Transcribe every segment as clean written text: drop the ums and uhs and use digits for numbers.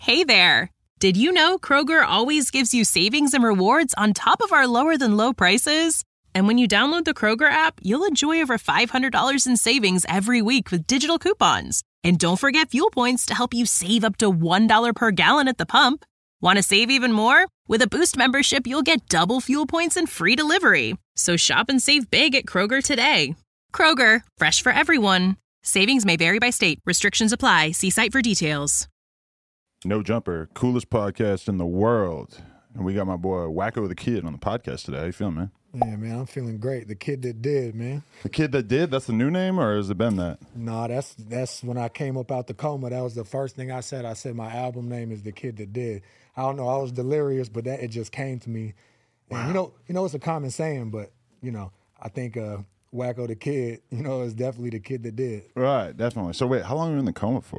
Hey there! Did you know Kroger always gives you savings and rewards on top of our lower-than-low prices? And when you download the Kroger app, you'll enjoy over $500 in savings every week with digital coupons. And don't forget fuel points to help you save up to $1 per gallon at the pump. Want to save even more? With a Boost membership, you'll get double fuel points and free delivery. So shop and save big at Kroger today. Kroger, fresh for everyone. Savings may vary by state. Restrictions apply. See site for details. No Jumper, coolest podcast in the world. And we got my boy Wacko the Kid on the podcast today. How you feeling, man? Yeah, man, I'm feeling great. The Kid That Did, man. The Kid That Did? That's the new name, or has it been that? Nah, that's when I came up out the coma. That was the first thing I said. I said my album name is The Kid That Did. I don't know, I was delirious, but it just came to me. And Wow. you know, it's a common saying, but I think Wacko the Kid, is definitely the kid that did. Right, definitely. So wait, how long were you in the coma for?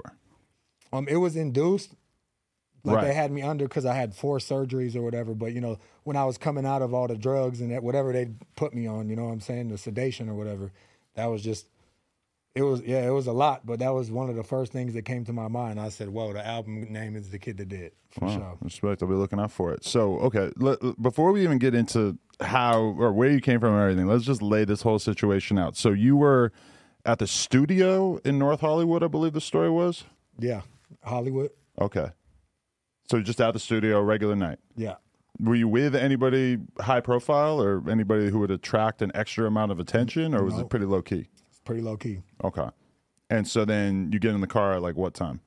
It was induced. Like Right. they had me under because I had 4 surgeries or whatever. But, when I was coming out of all the drugs and whatever they put me on, you know what I'm saying, the sedation or whatever, that was just, it was a lot. But that was one of the first things that came to my mind. I said, whoa, the album name is The Kid That Did, for sure. Respect. I'll be looking out for it. So, okay, before we even get into how or where you came from and everything, let's just lay this whole situation out. So you were at the studio in North Hollywood, I believe the story was? Yeah, Hollywood. Okay. So just at the studio, regular night. Yeah. Were you with anybody high profile or anybody who would attract an extra amount of attention, or was No. it pretty low key? It's pretty low key. Okay. And so then you get in the car at like what time?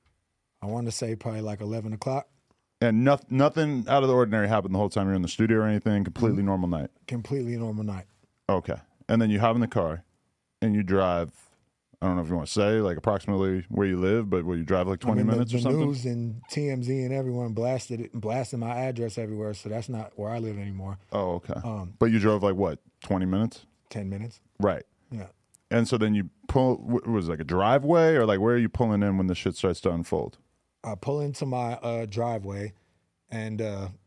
I want to say probably like 11 o'clock. And nothing out of the ordinary happened the whole time you're in the studio or anything? Completely normal night? Completely normal night. Okay. And then you hop in the car and you drive, I don't know if you want to say like approximately where you live, but will you drive like 20 minutes the or something? news and TMZ and everyone blasted my address everywhere, so that's not where I live anymore. Oh, okay. But you drove like what, 20 minutes? 10 minutes. Right. Yeah. And so then you pull, was it like a driveway or like where are you pulling in when the shit starts to unfold? I pull into my driveway, and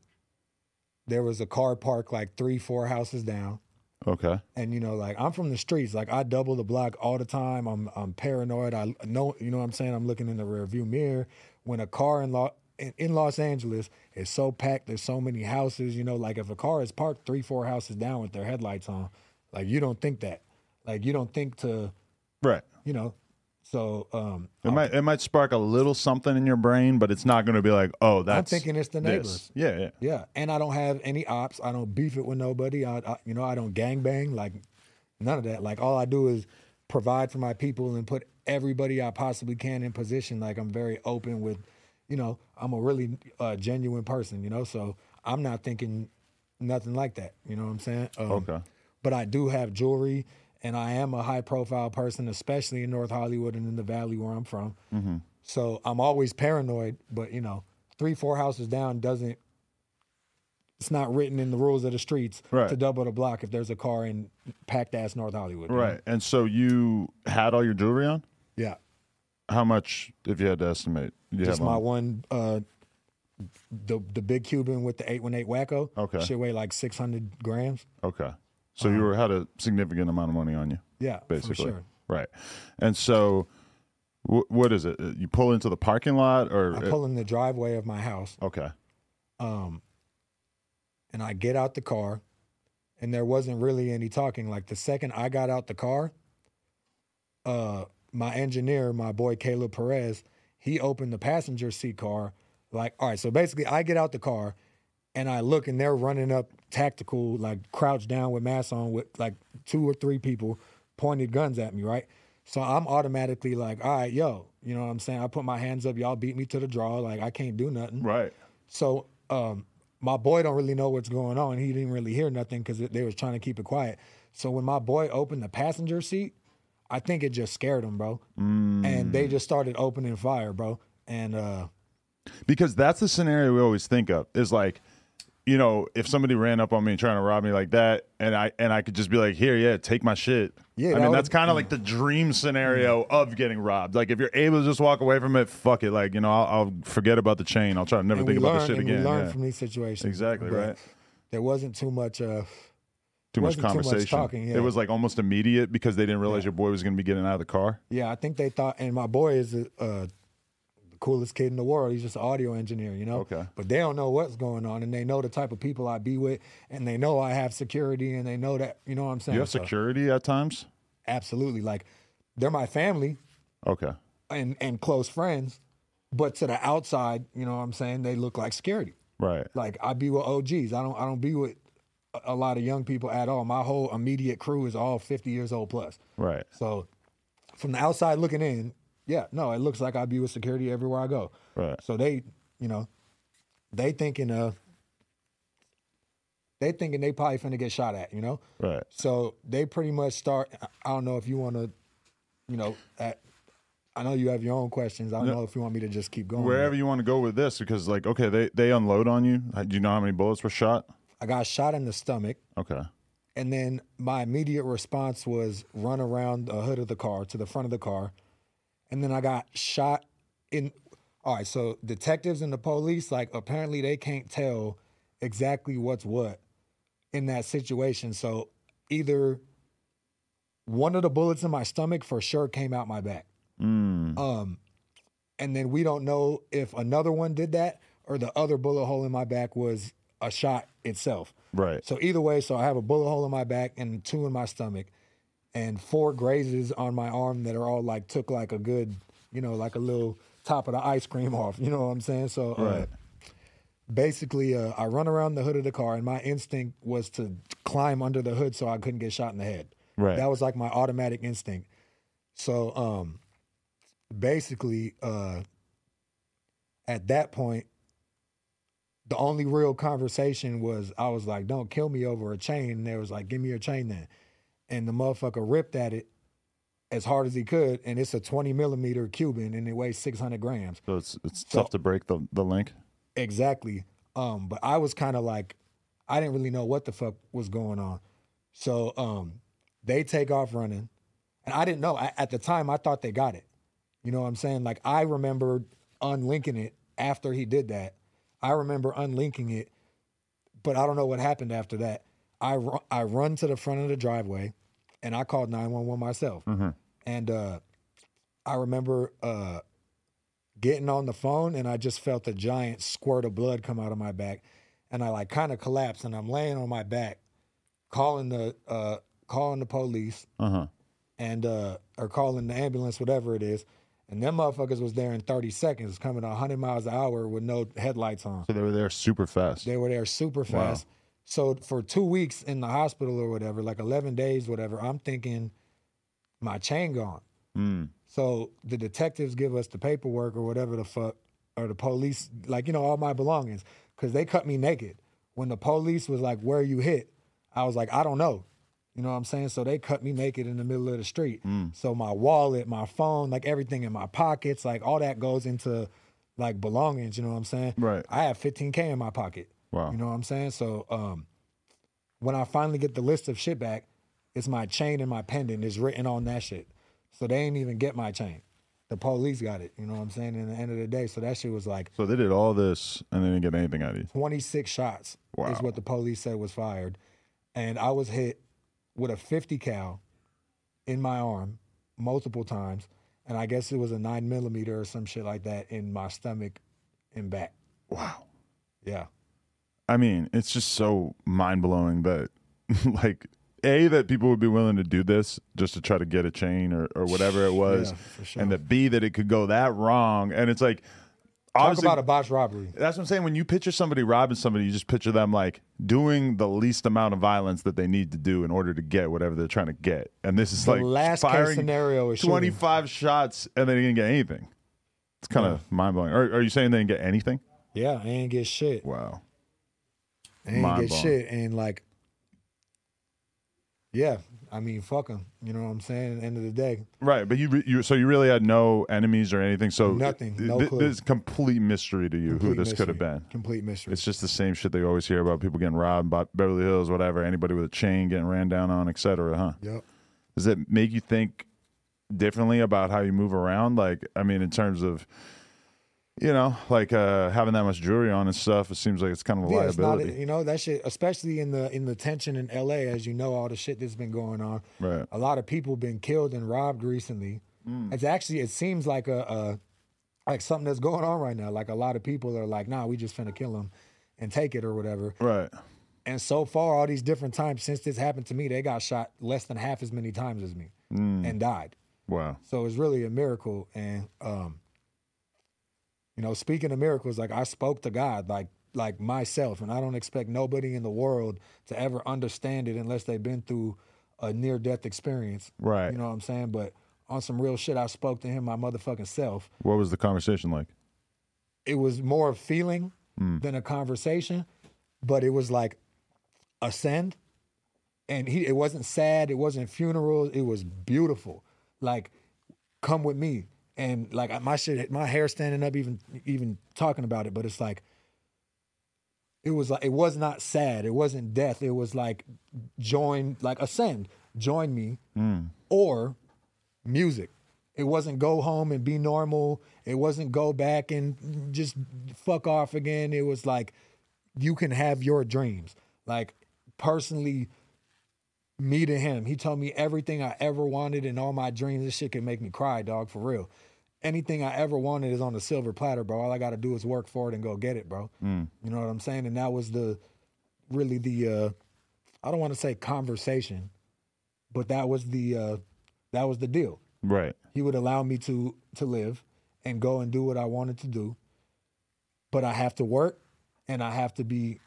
there was a car parked like 3-4 houses down. Okay. And I'm from the streets. Like I double the block all the time. I'm paranoid. I know, you know what I'm saying. I'm looking in the rearview mirror. When a car in Los Angeles is so packed, there's so many houses. Like if a car is parked 3-4 houses down with their headlights on, like you don't think that. Like you don't think to, Right. So It might spark a little something in your brain, but it's not going to be like, oh, that's. I'm thinking it's the neighbors. Yeah. Yeah, and I don't have any ops. I don't beef it with nobody. I don't gangbang, like none of that. Like all I do is provide for my people and put everybody I possibly can in position. Like I'm very open with, I'm a really genuine person, so I'm not thinking nothing like that. You know what I'm saying? Okay. But I do have jewelry, and I am a high-profile person, especially in North Hollywood and in the Valley where I'm from. Mm-hmm. So I'm always paranoid, but 3-4 houses down it's not written in the rules of the streets Right. to double the block if there's a car in packed ass North Hollywood. Right. And so you had all your jewelry on? Yeah. How much, if you had to estimate? You Just have my on? one, the big Cuban with the 818 Wacko. Okay. Shit weighed like 600 grams. Okay. So you had a significant amount of money on you. Yeah, Basically. for sure. Right. And so what is it? You pull into the parking lot or? I pull in the driveway of my house. Okay. And I get out the car, and there wasn't really any talking. Like the second I got out the car, my engineer, my boy Caleb Perez, he opened the passenger seat car. Like, all right, so basically I get out the car, and I look, and they're running up tactical, like crouched down with masks on with like 2 or 3 people pointed guns at me, right? So I'm automatically like, all right, yo, you know what I'm saying? I put my hands up, y'all beat me to the draw, like I can't do nothing. Right. So my boy don't really know what's going on. He didn't really hear nothing because they was trying to keep it quiet. So when my boy opened the passenger seat, I think it just scared him, bro. And they just started opening fire, bro. And because that's the scenario we always think of is like, if somebody ran up on me trying to rob me like that, and I could just be like, here, yeah, take my shit. Yeah, I mean, that's kind of like the dream scenario of getting robbed. Like if you're able to just walk away from it, fuck it. Like, I'll forget about the chain. I'll try to never think about the shit again. We learn Yeah. from these situations. Exactly, But right. There wasn't too much Too much wasn't too much conversation. talking, yeah. It was like almost immediate because they didn't realize your boy was going to be getting out of the car. Yeah, I think they thought, and my boy is coolest kid in the world. He's just an audio engineer, you know? Okay. But they don't know what's going on, and they know the type of people I be with, and they know I have security, and they know that, you know what I'm saying? You have security at times? Absolutely. Like, they're my family Okay. and close friends, but to the outside, you know what I'm saying, they look like security. Right. Like, I be with OGs. I don't be with a lot of young people at all. My whole immediate crew is all 50 years old plus. Right. So from the outside looking in, yeah, no, it looks like I be with security everywhere I go. Right. So they, you know, they thinking they probably finna get shot at, you know? Right. So they pretty much start, I don't know if you want to, you know, I know you have your own questions. I don't know if you want me to just keep going. Wherever you want to go with this, because like, okay, they unload on you. Do you know how many bullets were shot? I got shot in the stomach. Okay. And then my immediate response was run around the hood of the car to the front of the car. And then I got shot in. All right, so detectives and the police, like, apparently they can't tell exactly what's what in that situation. So either one of the bullets in my stomach for sure came out my back. And then we don't know if another one did that or the other bullet hole in my back was a shot itself. Right. So either way, so I have a bullet hole in my back and 2 in my stomach and 4 grazes on my arm that are all like, took like a good, you know, like a little top of the ice cream off. You know what I'm saying? So Right. basically, I run around the hood of the car and my instinct was to climb under the hood so I couldn't get shot in the head. Right. That was like my automatic instinct. So basically, at that point, the only real conversation was I was like, don't kill me over a chain. And they was like, give me your chain then. And the motherfucker ripped at it as hard as he could. And it's a 20 millimeter Cuban and it weighs 600 grams. So it's tough to break the link. Exactly. But I was kind of like, I didn't really know what the fuck was going on. So they take off running. And I didn't know. At the time, I thought they got it. You know what I'm saying? Like, I remember unlinking it after he did that. I remember unlinking it, but I don't know what happened after that. I run to the front of the driveway, and I called 911 myself. Mm-hmm. And I remember getting on the phone, and I just felt a giant squirt of blood come out of my back, and I like kind of collapsed, and I'm laying on my back, calling the police, and or calling the ambulance, whatever it is. And them motherfuckers was there in 30 seconds, coming 100 miles an hour with no headlights on. So they were there super fast. They were there super fast. Wow. So for 2 weeks in the hospital or whatever, like 11 days, whatever, I'm thinking my chain gone. So the detectives give us the paperwork or whatever the fuck, or the police, like, you know, all my belongings, because they cut me naked. When the police was like, where you hit? I was like, I don't know. You know what I'm saying? So they cut me naked in the middle of the street. So my wallet, my phone, like everything in my pockets, like all that goes into like belongings, you know what I'm saying? Right. I have $15K in my pocket. Wow. You know what I'm saying? So when I finally get the list of shit back, it's my chain and my pendant is written on that shit. So they ain't even get my chain. The police got it, you know what I'm saying? In the end of the day, so that shit was like... So they did all this and they didn't get anything out of you? 26 shots is what the police said was fired. And I was hit with a 50 cal in my arm multiple times. And I guess it was a 9 millimeter or some shit like that in my stomach and back. Wow. Yeah. I mean, it's just so mind-blowing that, like, A, that people would be willing to do this just to try to get a chain or whatever it was. Yeah, for sure. And that B, that it could go that wrong. And it's like... Talk about a botched robbery. That's what I'm saying. When you picture somebody robbing somebody, you just picture them like doing the least amount of violence that they need to do in order to get whatever they're trying to get. And this is The like last case scenario is 25 shots and they didn't get anything. It's kind of mind blowing. Are you saying they didn't get anything? Yeah, I ain't get shit. Wow. I ain't get shit. And like, yeah, I mean, fuck them. You know what I'm saying? At the end of the day. Right, but so you really had no enemies or anything. So nothing. No clue. This is complete mystery to you Complete who this mystery. could have been. Complete mystery. It's just the same shit they always hear about people getting robbed, about Beverly Hills, whatever. Anybody with a chain getting ran down on, etc. Huh? Yep. Does it make you think differently about how you move around? Like, I mean, in terms of, you know, like having that much jewelry on and stuff, it seems like it's kind of a liability. It's not, you know, that shit, especially in the tension in LA, as you know, all the shit that's been going on. Right. A lot of people been killed and robbed recently. It's actually, it seems like a like something that's going on right now. Like a lot of people are like, nah, we just finna kill him and take it or whatever. Right. And so far, all these different times since this happened to me, they got shot less than half as many times as me and died. Wow. So it's really a miracle. And, speaking of miracles, like I spoke to God, like myself, and I don't expect nobody in the world to ever understand it unless they've been through a near-death experience. Right. You know what I'm saying? But on some real shit, I spoke to him, my motherfucking self. What was the conversation like? It was more a feeling than a conversation, but it was like ascend. And it wasn't sad, it wasn't funerals, it was beautiful. Like, come with me. And like my hair standing up even talking about it, but it's like, it was not sad, it wasn't death, it was like ascend, join me, or music. It wasn't go home and be normal, it wasn't go back and just fuck off again. It was like, you can have your dreams. Like, personally, me to him, he told me everything I ever wanted and all my dreams. This shit can make me cry, dog, for real. Anything I ever wanted is on a silver platter, bro. All I got to do is work for it and go get it, bro. You know what I'm saying? And that was really the I don't want to say conversation, but that was the deal. Right. He would allow me to live and go and do what I wanted to do, but I have to work and I have to be,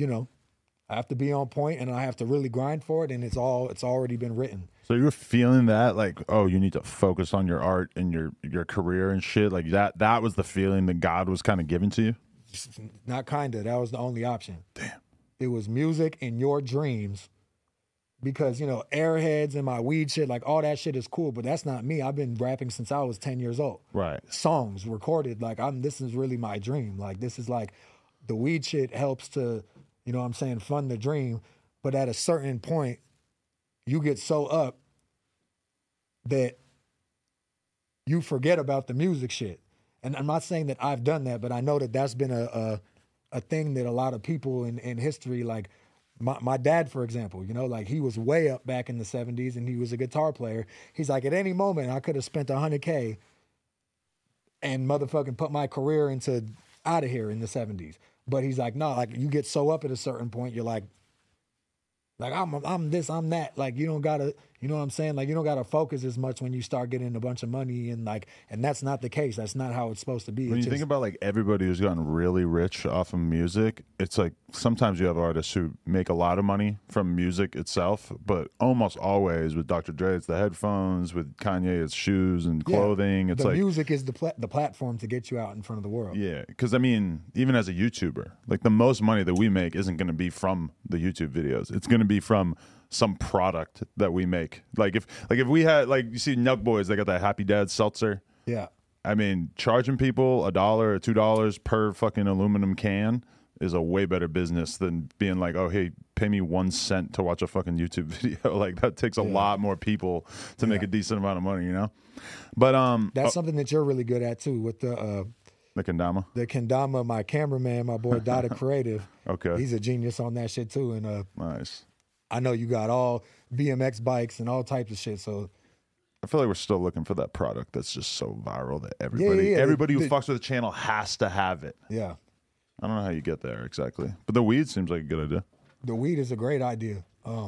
I have to be on point and I have to really grind for it, and it's already been written. So you were feeling that, like, oh, you need to focus on your art and your career and shit, like that was the feeling that God was kind of giving to you? Not kinda. That was the only option. Damn. It was music and your dreams. Because, Airheads and my weed shit, like all that shit is cool, but that's not me. I've been rapping since I was 10 years old. Right. Songs recorded, like this is really my dream. Like this is like, the weed shit helps to, fund the dream. But at a certain point, you get so up that you forget about the music shit. And I'm not saying that I've done that, but I know that that's been a thing that a lot of people in history, like my dad, for example, like he was way up back in the 70s and he was a guitar player. He's like, at any moment I could have spent $100K and motherfucking put my career into out of here in the 70s. But he's like, no, like you get so up at a certain point, you're like I'm this, I'm that. Like you don't gotta, you know what I'm saying? Like you don't gotta focus as much when you start getting a bunch of money and that's not the case. That's not how it's supposed to be. When you think about like everybody who's gotten really rich off of music, it's like sometimes you have artists who make a lot of money from music itself, but almost always with Dr. Dre, it's the headphones, with Kanye, it's shoes and clothing. It's the like music is the platform to get you out in front of the world. Yeah, because I mean, even as a YouTuber, like the most money that we make isn't going to be from the YouTube videos. It's going to be from some product that we make. Like if we had, like, you see Nelk Boys, they got that Happy Dad seltzer. Yeah. I mean, charging people $1 or $2 per fucking aluminum can is a way better business than being like, oh, hey, pay me 1 cent to watch a fucking YouTube video. Like that takes a lot more people to make a decent amount of money, But that's something that you're really good at too, with the kendama. The kendama, my cameraman, my boy Dada Creative. Okay. He's a genius on that shit too. And nice. I know you got all BMX bikes and all types of shit. So I feel like we're still looking for that product that's just so viral that everybody who fucks with the channel has to have it. Yeah. I don't know how you get there exactly, but the weed seems like a good idea. The weed is a great idea.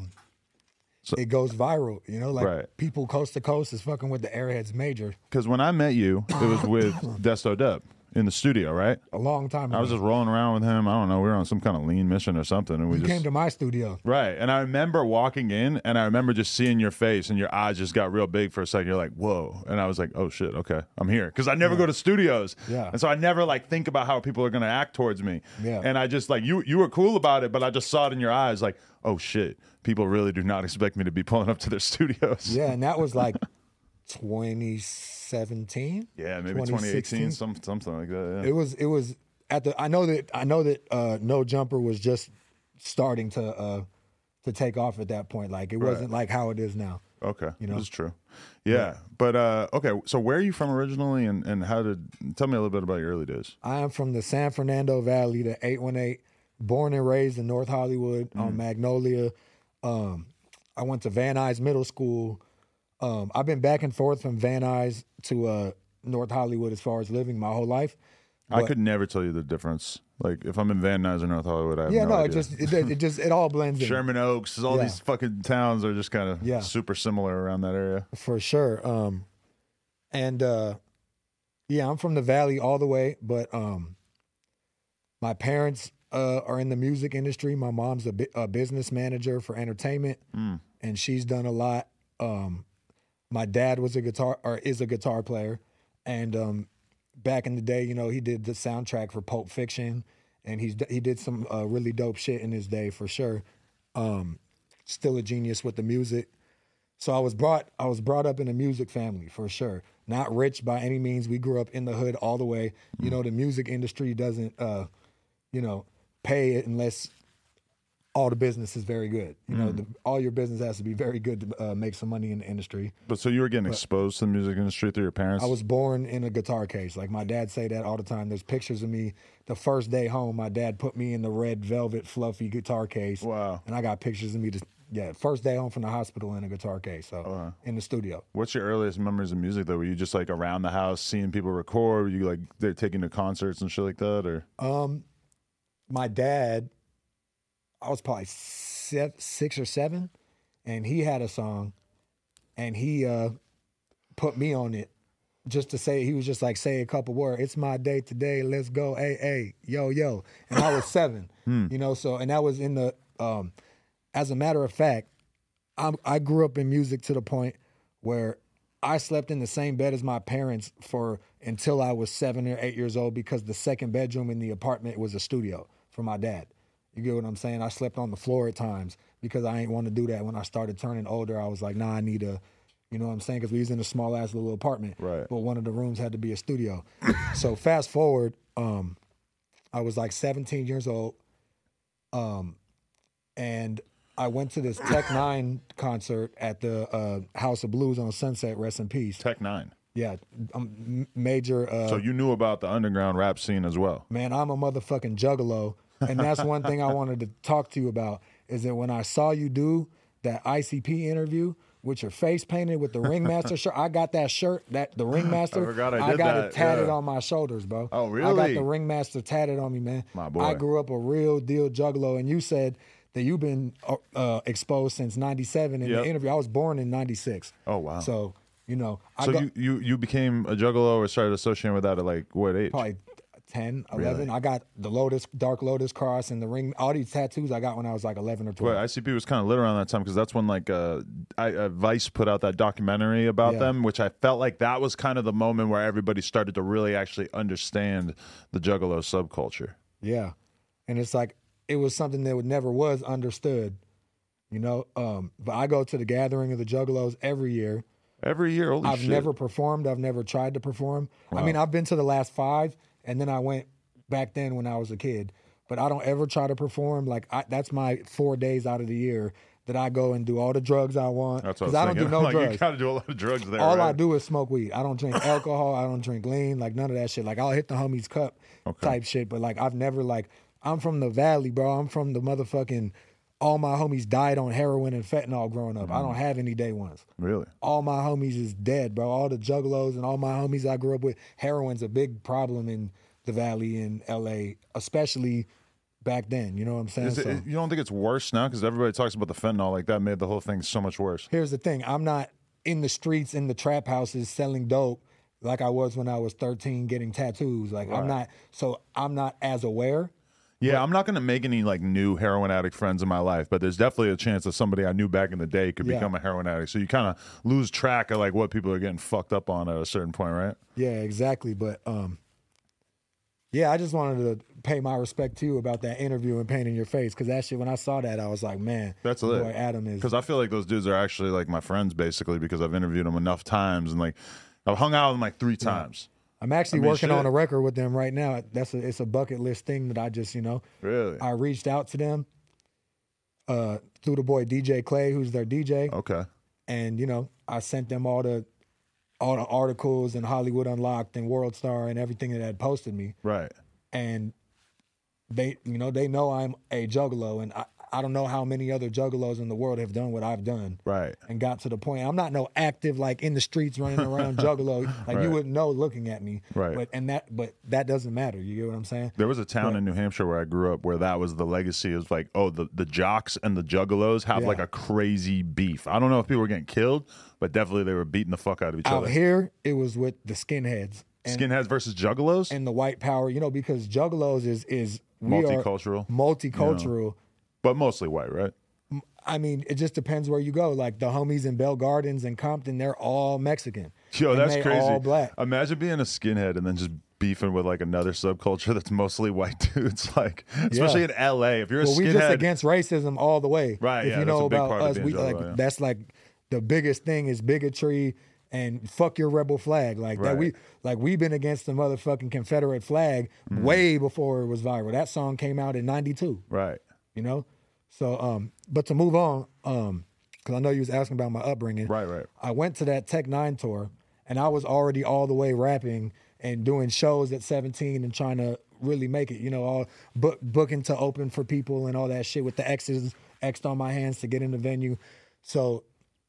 It goes viral, people coast to coast is fucking with the Airheads major. Because when I met you, it was with Desto Dub in the studio, right? A long time ago. I was just rolling around with him. I don't know. We were on some kind of lean mission or something. And you came to my studio. Right. And I remember walking in and I remember just seeing your face and your eyes just got real big for a second. You're like, whoa. And I was like, oh shit, okay, I'm here. Because I never go to studios. Yeah. And so I never think about how people are going to act towards me. Yeah. And I just you were cool about it, but I just saw it in your eyes like, oh shit, people really do not expect me to be pulling up to their studios. Yeah. And that was like 2017. Yeah, maybe 2018, something like that. Yeah. It was at the. I know that No Jumper was just starting to take off at that point. Like it wasn't like how it is now. Okay, that's true. Yeah, but okay. So where are you from originally, and tell me a little bit about your early days. I am from the San Fernando Valley, the 818. Born and raised in North Hollywood on Magnolia. I went to Van Nuys Middle School. I've been back and forth from Van Nuys to North Hollywood as far as living my whole life. I could never tell you the difference. Like if I'm in Van Nuys or North Hollywood, I have no idea. It all blends in. Sherman Oaks, all these fucking towns are just kind of super similar around that area. For sure. I'm from the Valley all the way, but my parents are in the music industry. My mom's a business manager for entertainment, and she's done a lot. My dad is a guitar player, and back in the day, you know, he did the soundtrack for Pulp Fiction, and he did some really dope shit in his day for sure. Still a genius with the music. So I was brought up in a music family for sure. Not rich by any means. We grew up in the hood all the way. You know, the music industry doesn't, pay it unless all the business is very good. You know, all your business has to be very good to make some money in the industry. But so you were getting exposed to the music industry through your parents? I was born in a guitar case. Like my dad say that all the time. There's pictures of me. The first day home, my dad put me in the red velvet fluffy guitar case. Wow. And I got pictures of me first day home from the hospital in a guitar case. So in the studio. What's your earliest memories of music though? Were you just like around the house seeing people record? Were you like they're taking to concerts and shit like that, or? My dad, I was probably 6 or 7, and he had a song, and he put me on it just to say, he was just like, say a couple words. It's my day today. Let's go. Hey, hey, yo, yo. And I was 7, you know, so, and that was in the, as a matter of fact, I grew up in music to the point where I slept in the same bed as my parents until I was 7 or 8 years old, because the second bedroom in the apartment was a studio for my dad. You get what I'm saying? I slept on the floor at times because I ain't want to do that. When I started turning older, I was like, nah, I need a, you know what I'm saying? Because we was in a small ass little apartment. Right. But one of the rooms had to be a studio. So fast forward, I was like 17 years old, and I went to this Tech 9 concert at the House of Blues on Sunset, rest in peace. Tech 9. Yeah, major. So you knew about the underground rap scene as well? Man, I'm a motherfucking juggalo. And that's one thing I wanted to talk to you about, is that when I saw you do that ICP interview with your face painted with the Ringmaster shirt, I got that shirt, the Ringmaster. I forgot I got it tatted on my shoulders, bro. Oh, really? I got the Ringmaster tatted on me, man. My boy. I grew up a real deal juggalo, and you said that you've been exposed since 97 in the interview. I was born in 96. Oh, wow. So, you know. You became a juggalo or started associating with that at like what age? Probably 10, 11. Really? I got the Dark Lotus cross and the ring. All these tattoos I got when I was like 11 or 12. Well, ICP was kind of lit around that time because that's when like Vice put out that documentary about them, which I felt like that was kind of the moment where everybody started to really actually understand the juggalo subculture. Yeah. And it's like, it was something that never was understood, you know? But I go to the gathering of the juggalos every year. Every year? Holy shit. I've never performed. I've never tried to perform. Wow. I mean, I've been to the last 5, and then I went back then when I was a kid. But I don't ever try to perform. Like, that's my 4 days out of the year that I go and do all the drugs I want. That's what Because I don't do no drugs. You got to do a lot of drugs there, All right? I do is smoke weed. I don't drink alcohol. I don't drink lean. Like, none of that shit. Like, I'll hit the homie's cup type shit. But, like, I've never, like, I'm from the Valley, bro. I'm from the motherfucking... All my homies died on heroin and fentanyl growing up. I don't have any day ones. Really? All my homies is dead, bro. All the juggalos and all my homies I grew up with. Heroin's a big problem in the Valley in L.A., especially back then. You know what I'm saying? You don't think it's worse now? Because everybody talks about the fentanyl. Like, that made the whole thing so much worse. Here's the thing. I'm not in the streets, in the trap houses, selling dope like I was when I was 13 getting tattoos. Like, I'm not as aware. Yeah, I'm not going to make any like new heroin addict friends in my life, but there's definitely a chance that somebody I knew back in the day could become a heroin addict. So you kind of lose track of like what people are getting fucked up on at a certain point, right? Yeah, exactly. But I just wanted to pay my respect to you about that interview and painting your face, because that shit, when I saw that, I was like, man, that's lit. Boy, Adam is. Because I feel like those dudes are actually like my friends basically, because I've interviewed them enough times and like I've hung out with them like 3 times. I'm actually working on a record with them right now. It's a bucket list thing that I just, you know. Really? I reached out to them through the boy DJ Clay, who's their DJ. Okay. And, you know, I sent them all the articles and Hollywood Unlocked and World Star and everything that had posted me. Right. And they know I'm a juggalo, and I don't know how many other juggalos in the world have done what I've done. Right. And got to the point. I'm not no active like in the streets running around juggalo. Like Right. you wouldn't know looking at me. Right. But that doesn't matter. You get what I'm saying? There was a town in New Hampshire where I grew up where that was the legacy. It was like, oh, the jocks and the juggalos have Yeah. like a crazy beef. I don't know if people were getting killed, but definitely they were beating the fuck out of each Out other. here, it was with the skinheads. And, Skinheads versus juggalos? and the white power, because juggalos is we Multicultural. are multicultural. But mostly white, right? I mean, it just depends where you go. Like the homies in Bell Gardens and Compton, they're all Mexican. Yo, And that's they crazy. all black. Imagine being a skinhead and then just beefing with like another subculture that's mostly white dudes. Like, especially in LA. If you're a Well, we skinhead. just against racism all the way. Right, If yeah, you that's know a big about part of us, being we Juggalo, like yeah. that's like the biggest thing is bigotry and fuck your rebel flag. Like that we've been against the motherfucking Confederate flag way before it was viral. That song came out in '92. Right. So but to move on, because I know you was asking about my upbringing. Right. I went to that Tech 9 tour, and I was already all the way rapping and doing shows at 17 and trying to really make it, all booking to open for people and all that shit with the X's X'd on my hands to get in the venue. So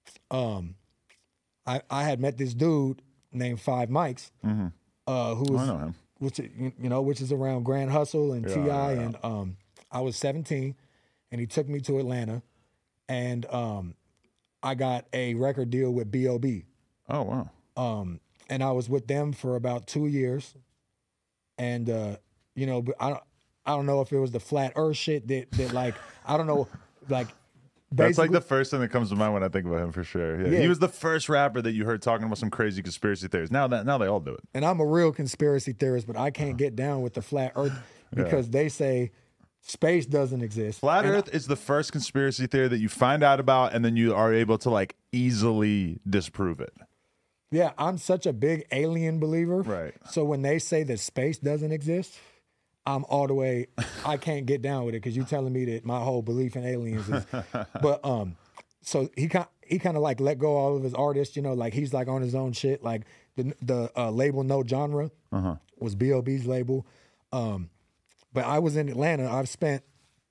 I had met this dude named Five Mics, who was, I know him. which is around Grand Hustle and T.I. yeah. And I was 17, and he took me to Atlanta, and I got a record deal with B.O.B. Oh, wow. And I was with them for about 2 years, and but I don't know if it was the flat Earth shit that like I don't know, like That's like basically- the first thing that comes to mind when I think about him for sure. Yeah. Yeah. He was the first rapper that you heard talking about some crazy conspiracy theories. Now they all do it. And I'm a real conspiracy theorist, but I can't get down with the flat Earth because they say space doesn't exist. Flat And Earth is the first conspiracy theory that you find out about and then you are able to like easily disprove it. Yeah, I'm such a big alien believer. Right. So when they say that space doesn't exist, I'm all the way. I can't get down with it because you're telling me that my whole belief in aliens is. But so he kind of like let go all of his artists. Like he's like on his own shit. Like the label No Genre was B.O.B.'s label. But I was in Atlanta. I've spent,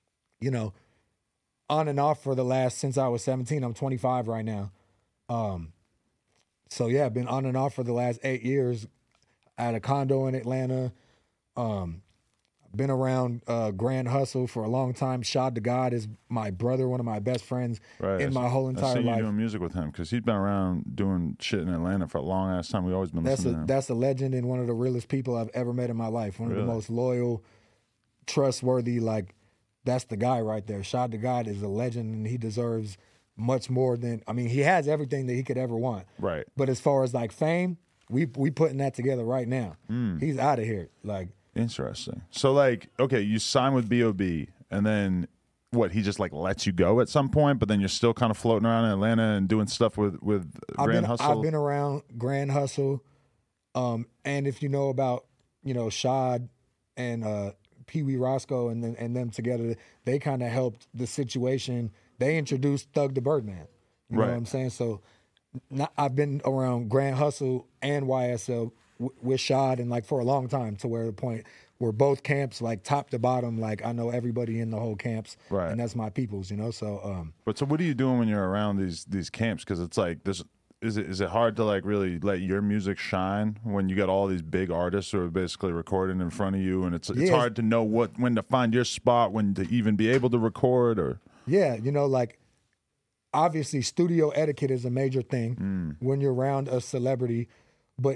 on and off for the last since I was 17. I'm 25 right now. So yeah, I've been on and off for the last 8 years. I had a condo in Atlanta. Been around Grand Hustle for a long time. Shad the God is my brother, one of my best friends in my whole I've entire seen you life. doing music with him because he's been around doing shit in Atlanta for a long ass time. We've always been listening to him. That's a legend and one of the realest people I've ever met in my life. One of the most loyal, trustworthy. Like that's the guy right there. Shad the God is a legend, and he deserves much more than. I mean, he has everything that he could ever want. Right. But as far as like fame, we putting that together right now. He's out of here. Like. Interesting. So like, okay, you sign with B.O.B. and then what? He just like lets you go at some point, but then you're still kind of floating around in Atlanta and doing stuff with Grand Hustle. I've been around Grand Hustle, and if you know about Shad and Pee Wee Roscoe and them together, they kind of helped the situation. They introduced Thug the Birdman. You know what I'm saying? So I've been around Grand Hustle and YSL with Shad and like for a long time to where the point where both camps like top to bottom, like I know everybody in the whole camps, and that's my peoples, so But so what are you doing when you're around these camps? Because it's like this. Is it hard to like really let your music shine when you got all these big artists who are basically recording in front of you, and it's hard to know when to find your spot, when to even be able to record or like obviously studio etiquette is a major thing when you're around a celebrity, but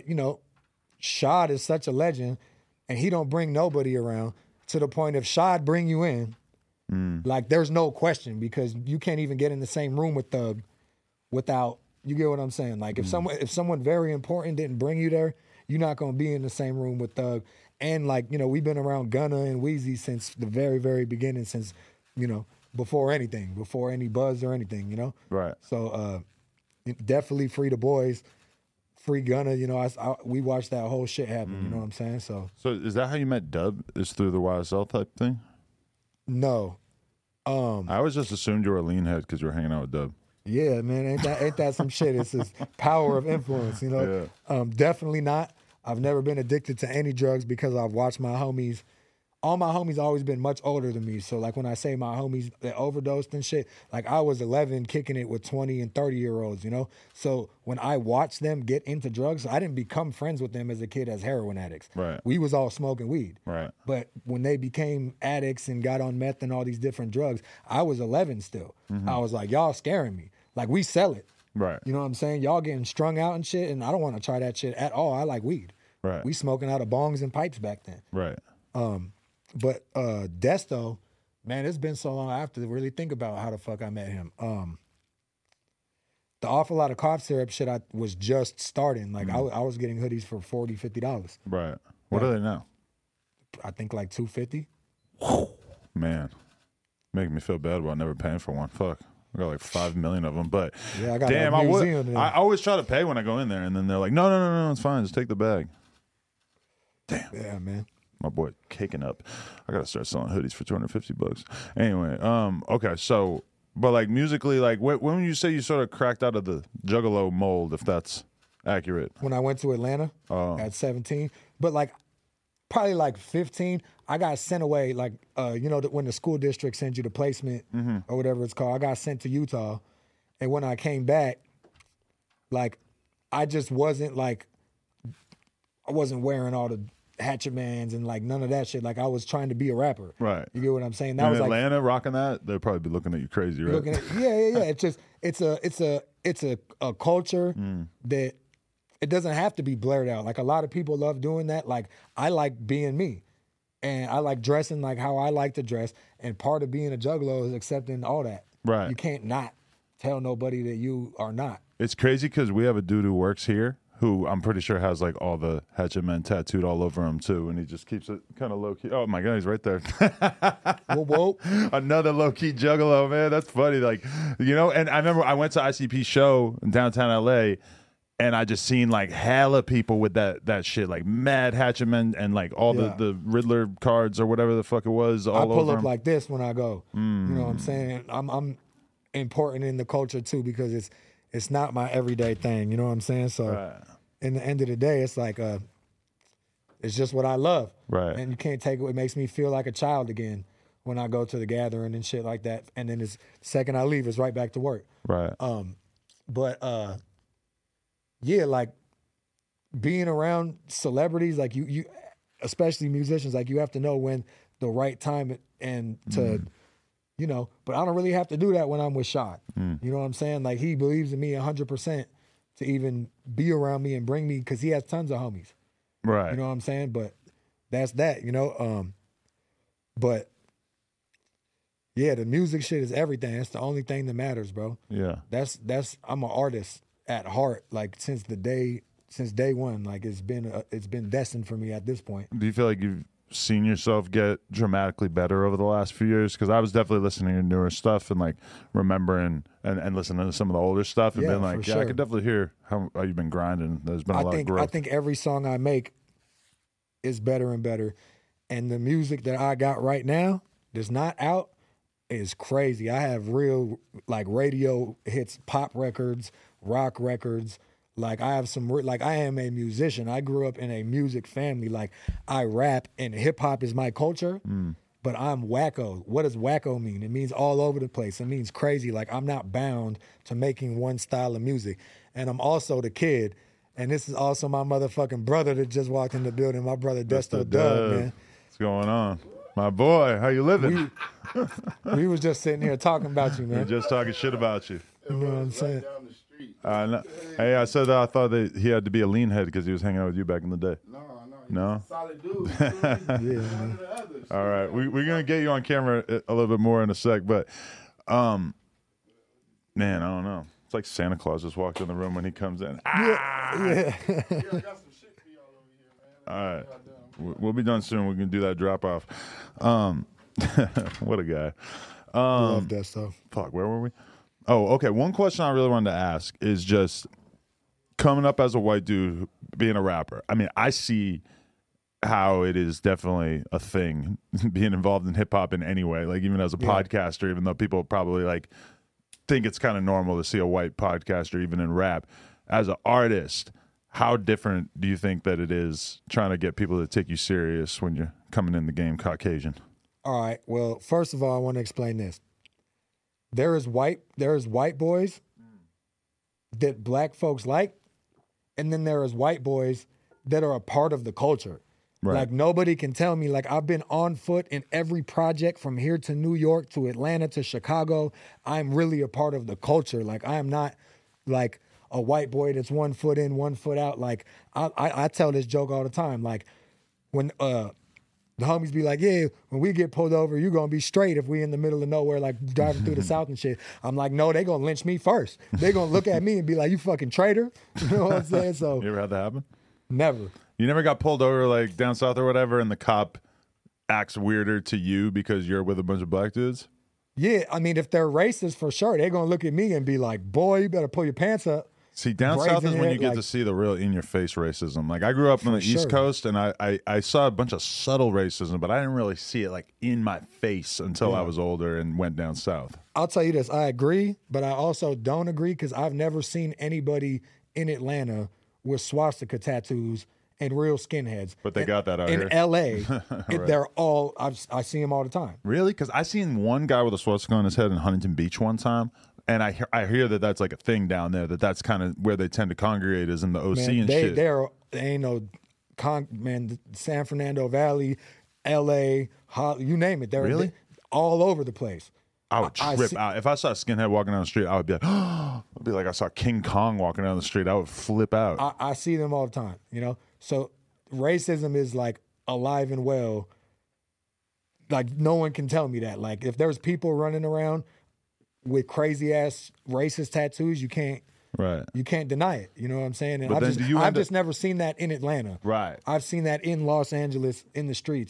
Shad is such a legend, and he don't bring nobody around to the point if Shad bring you in, like there's no question because you can't even get in the same room with Thug without, you get what I'm saying? Like if someone very important didn't bring you there, you're not gonna be in the same room with Thug. And like, we've been around Gunna and Weezy since the very, very beginning, since, before anything, before any buzz or anything, Right. So definitely free the boys. Free Gunna, we watched that whole shit happen. You know what I'm saying? So is that how you met Dub? Is through the YSL type thing? no, I always just assumed you were a lean head because you were hanging out with Dub. yeah, man, ain't that some shit? It's this power of influence, Definitely not. I've never been addicted to any drugs because I've watched my homies all my homies always been much older than me. So like when I say my homies that overdosed and shit, like I was 11 kicking it with 20 and 30-year-olds, you know? So when I watched them get into drugs, I didn't become friends with them as a kid as heroin addicts. Right. We was all smoking weed. Right. But when they became addicts and got on meth and all these different drugs, I was 11 still. I was like, y'all scaring me. Like we sell it. Right. You know what I'm saying? Y'all getting strung out and shit, and I don't want to try that shit at all. I like weed. Right. We smoking out of bongs and pipes back then. Right. But Desto, man, it's been so long. I have to really think about how the fuck I met him. The Awful Lot of Cough Syrup shit, I was just starting. Like I was getting hoodies for $40, $50. Right. What are they now? I think like $250. Man, making me feel bad about never paying for one. Fuck. I got like 5 million of them, but Yeah, I got damn, a I museum there. always try to pay when I go in there, and then they're like, no, it's fine, just take the bag. Damn, Yeah, man. my boy caking up. I gotta start selling hoodies for $250. Anyway, okay, so, but like musically, like when would you say you sort of cracked out of the Juggalo mold, if that's accurate? When I went to Atlanta at 17, but like probably like 15, I got sent away. Like you know, when the school district sends you the placement or whatever it's called, I got sent to Utah, and when I came back, like I just wasn't like I wasn't wearing all the Hatchet Mans and like none of that shit. Like I was trying to be a rapper. Right. You get what I'm saying? That In was like Atlanta rocking that, they'll probably be looking at you crazy, right? looking at yeah. It's just it's a culture that it doesn't have to be blurred out. Like a lot of people love doing that. Like I like being me. And I like dressing like how I like to dress. And part of being a juggalo is accepting all that. Right. You can't not tell nobody that you are not. It's crazy because we have a dude who works here who I'm pretty sure has like all the Hatchet Men tattooed all over him too, and he just keeps it kind of low key. Oh my god, he's right there. Whoa. Another low key juggalo, man. That's funny. Like, you know, and I remember I went to ICP show in downtown LA, and I just seen like hella people with that shit, like mad Hatchet Men and like all the Riddler cards or whatever the fuck it was all I pull over up him. like this when I go. You know what I'm saying? I'm important in the culture too because it's not my everyday thing. You know what I'm saying? So in the end of the day, it's like it's just what I love. Right. And you can't take it. It makes me feel like a child again when I go to the gathering and shit like that. And then the second I leave, it's right back to work. Right. But yeah, like being around celebrities, like you especially musicians, like you have to know when the right time and to, you know, but I don't really have to do that when I'm with Shad. You know what I'm saying? Like he believes in me 100% to even be around me and bring me, because he has tons of homies. Right. You know what I'm saying? But that's that, you know? But yeah, the music shit is everything. That's the only thing that matters, bro. Yeah. That's I'm an artist at heart, like since day one. Like it's been destined for me at this point. Do you feel like you've seen yourself get dramatically better over the last few years? Because I was definitely listening to your newer stuff and like remembering and listening to some of the older stuff and being like, for yeah, I sure. could definitely hear how you've been grinding. There's been a lot of growth. I think every song I make is better and better. And the music that I got right now that's not out is crazy. I have real like radio hits, pop records, rock records. Like I have some, like I am a musician. I grew up in a music family. Like I rap and hip hop is my culture, but I'm wacko. What does wacko mean? It means all over the place. It means crazy. Like I'm not bound to making one style of music. And I'm also the kid. And this is also my motherfucking brother that just walked in the building. My brother Desto Dub, man. What's going on? My boy, how you living? We was just sitting here talking about you, We're man. just talking shit about you. You know what I'm saying? Down the street. No. Hey, I said that I thought that he had to be a lean head because he was hanging out with you back in the day. No. No? He's a solid dude. Yeah, man. All right, we're gonna get you on camera a little bit more in a sec, but man, I don't know. It's like Santa Claus just walked in the room when he comes in. Yeah. Yeah, I got some shit for y'all over here, man. All right, we'll be done soon. We can do that drop off. What a guy. Love Desto. Fuck, where were we? Oh, okay. One question I really wanted to ask is just coming up as a white dude, being a rapper. I mean, I see how it is definitely a thing being involved in hip hop in any way, like even as a podcaster, even though people probably like think it's kind of normal to see a white podcaster even in rap. As an artist, how different do you think that it is trying to get people to take you serious when you're coming in the game Caucasian? All right. Well, first of all, I want to explain this. There is white boys that black folks like, and then there is white boys that are a part of the culture. Right. Like nobody can tell me, like I've been on foot in every project from here to New York to Atlanta to Chicago. I'm really a part of the culture. Like I am not like a white boy that's 1 foot in, 1 foot out. Like I tell this joke all the time. Like when the homies be like, yeah, when we get pulled over, you're going to be straight if we in the middle of nowhere, like driving through the South and shit. I'm like, no, they going to lynch me first. They going to look at me and be like, you fucking traitor. You know what I'm saying? So You ever had that happen? never. You never got pulled over like down south or whatever, and the cop acts weirder to you because you're with a bunch of black dudes? Yeah, I mean, if they're racist, for sure, they're going to look at me and be like, boy, you better pull your pants up. See, down south is Brazen when head, you get like- to see the real in-your-face racism. Like, I grew up on the East sure. Coast, and I saw a bunch of subtle racism, but I didn't really see it, like, in my face until I was older and went down south. I'll tell you this, I agree, but I also don't agree because I've never seen anybody in Atlanta with swastika tattoos and real skinheads. But they got that out in here. L.A., Right. they're all, I see them all the time. Really? Because I seen one guy with a swastika on his head in Huntington Beach one time, and I hear that that's like a thing down there, that's kind of where they tend to congregate is in the OC Man, and they shit. they ain't no man. San Fernando Valley, L.A., you name it. They're Really? all over the place. I would I trip see- out. If I saw a skinhead walking down the street, I would be like, I'd be like I saw King Kong walking down the street. I would flip out. I see them all the time. You know, so racism is like alive and well. Like no one can tell me that. Like if there's people running around with crazy ass racist tattoos, you can't Right. deny it. You know what I'm saying? And But then do you I've end up- just never seen that in Atlanta. Right. I've seen that in Los Angeles in the streets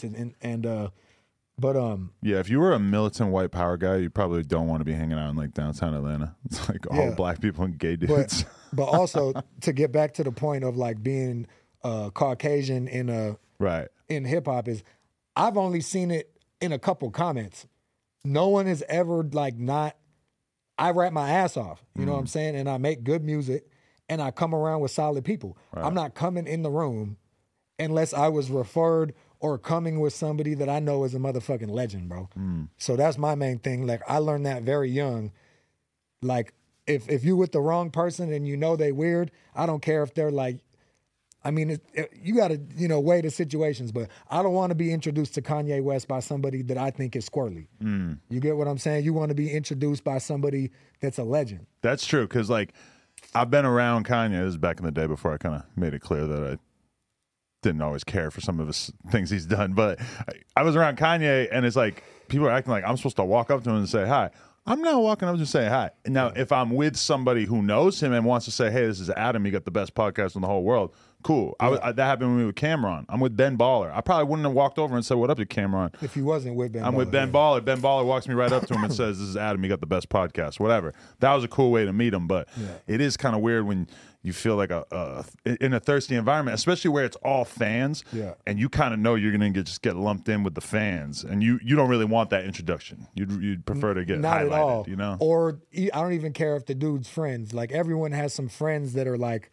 but Yeah, if you were a militant white power guy, you probably don't want to be hanging out in like downtown Atlanta. It's like all Yeah. black people and gay dudes. but also to get back to the point of like being Caucasian right. in hip hop is I've only seen it in a couple comments. No one has ever like not. I rap my ass off, you know what I'm saying, and I make good music, and I come around with solid people. I'm not coming in the room unless I was referred or coming with somebody that I know is a motherfucking legend, bro. So that's my main thing. Like I learned that very young. Like if you with the wrong person and you know they weird, I don't care if they're like. I mean, you got to, weigh the situations, but I don't want to be introduced to Kanye West by somebody that I think is squirrely. You get what I'm saying? You want to be introduced by somebody that's a legend. That's true, because like I've been around Kanye. This is back in the day before I kind of made it clear that I didn't always care for some of his things he's done. But I was around Kanye, and it's like people are acting like I'm supposed to walk up to him and say hi. I'm not walking up to say hi. Now, if I'm with somebody who knows him and wants to say, hey, this is Adam, you got the best podcast in the whole world, cool. That happened with me with Cameron. I'm with Ben Baller. I probably wouldn't have walked over and said, what up to Cameron? If you wasn't with Ben I'm Baller, with Ben yeah. Baller. Ben Baller walks me right up to him and says, this is Adam, you got the best podcast, whatever. That was a cool way to meet him, but it is kind of weird when you feel like in a thirsty environment, especially where it's all fans, and you kind of know you're going to just get lumped in with the fans, and you don't really want that introduction. You'd prefer to get Not highlighted, at all. you know? Or I don't even care if the dude's friends. Like everyone has some friends that are like,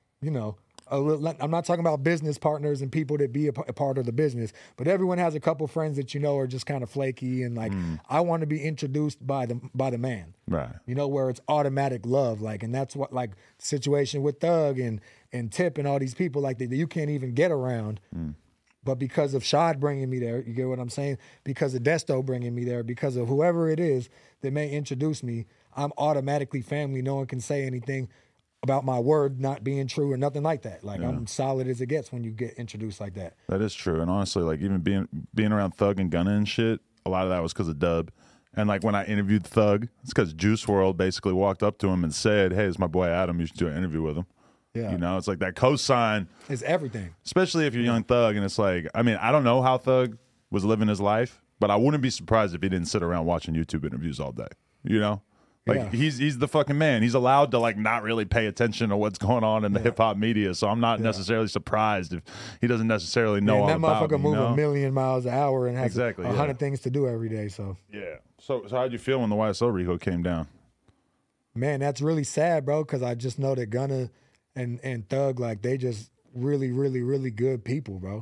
a little, I'm not talking about business partners and people that be a part of the business, but everyone has a couple friends that are just kind of flaky and like I want to be introduced by the man. Right. Where it's automatic love, like, and that's what like the situation with Thug and Tip and all these people like that you can't even get around. But because of Shad bringing me there, you get what I'm saying? Because of Desto bringing me there, because of whoever it is that may introduce me, I'm automatically family. No one can say anything about my word not being true or nothing like that. Like I'm solid as it gets when you get introduced like that. That is true. And honestly, like even being around Thug and Gunna and shit, a lot of that was because of Dub. And like when I interviewed Thug, it's because Juice WRLD basically walked up to him and said, hey, it's my boy Adam, you should do an interview with him. Yeah. It's like that cosign, It's everything. especially if you're young Thug. And it's like, I mean, I don't know how Thug was living his life, but I wouldn't be surprised if he didn't sit around watching YouTube interviews all day, Like he's the fucking man. He's allowed to like not really pay attention to what's going on in the hip hop media. So I'm not necessarily surprised if he doesn't necessarily know all that about motherfucker it, move a million miles an hour and has Exactly, 100 things to do every day. So Yeah. So how'd you feel when the YSL Rico came down? man, that's really sad, bro. Because I just know that Gunna and Thug, like they just really, really, really good people, bro.